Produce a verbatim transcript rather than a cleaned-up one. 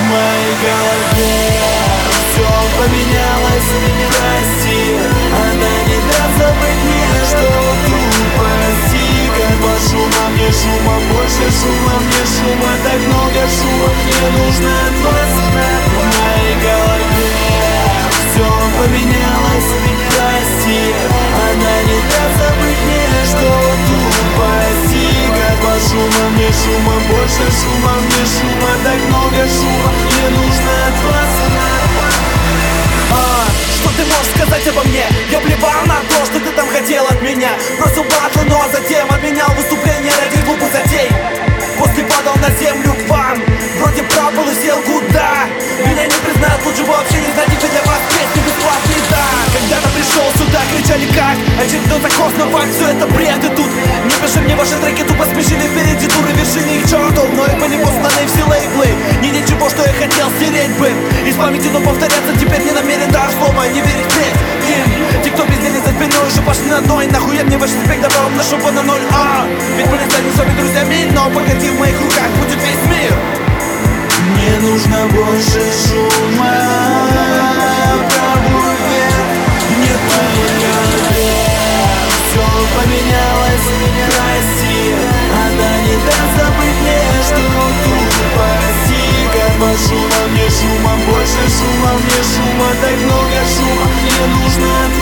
моей голове все поменялось, прости. Она не даст забыть мне, что глупости. Как по шумам, мне шума, больше шума, мне шума, так много шума. Мне нужно от вас. В моей голове все поменялось, прости. Она не даст забыть мне, что глупости. Как по шумам, мне шума, больше шума, мне шума, так много шума. Мне нужно от вас. А, что ты можешь сказать обо мне? Я плевал на то, что ты там хотел от меня. Бросил батлы, но затем обменял выступление ради глупых затей. После падал на землю к вам. Вроде прав был и сел куда. Меня не признают, лучше вообще не знать. Ведь для вас песни бесплатные, да. Когда-то пришел сюда, кричали как очередной закос, но факт, все это бред. И тут не пиши мне ваши треки, тупо смешили впереди туры, вершили их чертов. Мною были посланы все лейблы. Ни ничего, что я хотел стереть бы из памяти, но повторяться теперь не намерен. Даже слово не верить впредь им. Те, кто бездельник за спиной, уже пошли на дно. И нахуя мне ваш респект, добавил на шоу на ноль. А, ведь мы не станем с вами друзьями, но погоди, в моих руках будет весь мир. Мне нужно больше шума, правую вверх. Мне только все поменялось, прости. Она не даст забыть мне, что глупости. Как по шумам, мне шума, больше шума, мне шума, так много шума. Мне нужно от